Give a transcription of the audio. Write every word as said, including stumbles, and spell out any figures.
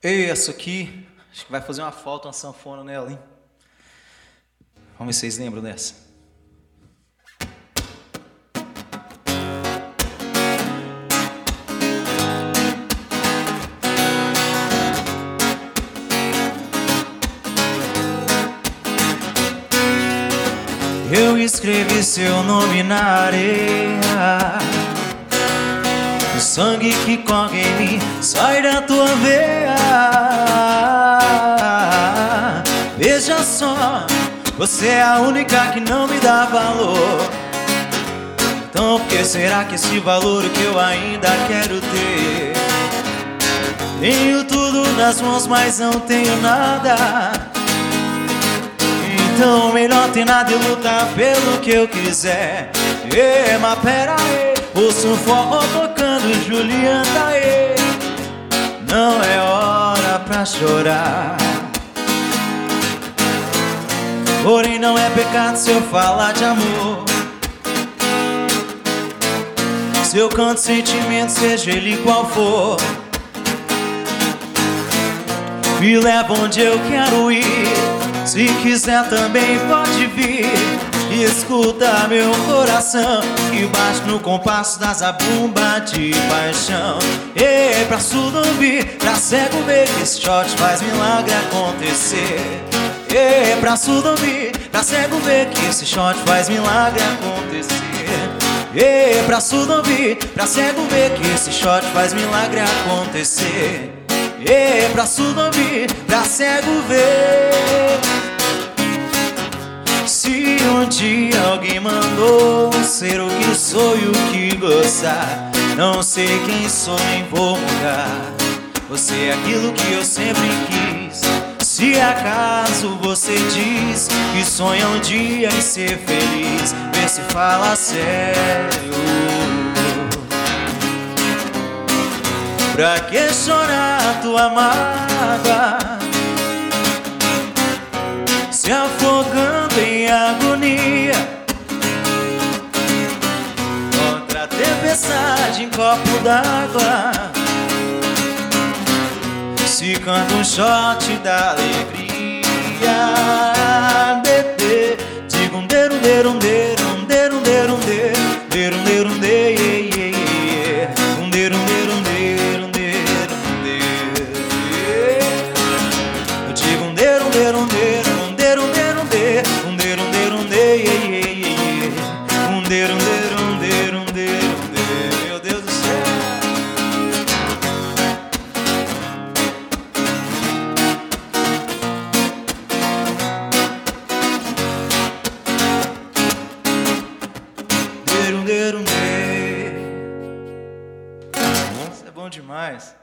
Ei, essa aqui, acho que vai fazer uma falta, uma sanfona nela, hein? Vamos ver se vocês lembram dessa. Eu escrevi seu nome na areia, o sangue que corre em mim sai da tua veia. Veja só, você é a única que não me dá valor. Então por que será que esse valor é que eu ainda quero ter? Tenho tudo nas mãos, mas não tenho nada. Então melhor ter nada e lutar pelo que eu quiser. Ei, mas pera aí, ouço um forró tocando Juliana aí. Não é hora pra chorar, porém não é pecado se eu falar de amor. Se eu canto sentimento, seja ele qual for, me leva onde eu quero ir. Se quiser também pode vir e escuta meu coração que bate no compasso da zabumba de paixão. E pra surdo ouvir, pra cego ver que esse shot faz milagre acontecer. E pra surdo ouvir, pra cego ver que esse shot faz milagre acontecer. E pra surdo ouvir, pra cego ver que esse shot faz milagre acontecer. E pra surdo ouvir, pra cego ver. Se um dia alguém mandou ser o que sou e o que gostar, não sei quem sou nem vou mudar. Você é aquilo que eu sempre quis. Se acaso você diz que sonha um dia em ser feliz, vê se fala sério. Pra que chorar tua mágoa, se afogando em agonia contra a tempestade em copo d'água? Se canta um shot da alegria, bebê, diga um derum, derum, derum, derum, derum, derum, derum, derum, um derum, derum, derum, derum, eu digo um derum, derum, derum, um derum, derum, derum, derum, derum, um derum, derum, derum, derum, meu Deus do céu. Derum, derum, derum. Isso é bom demais.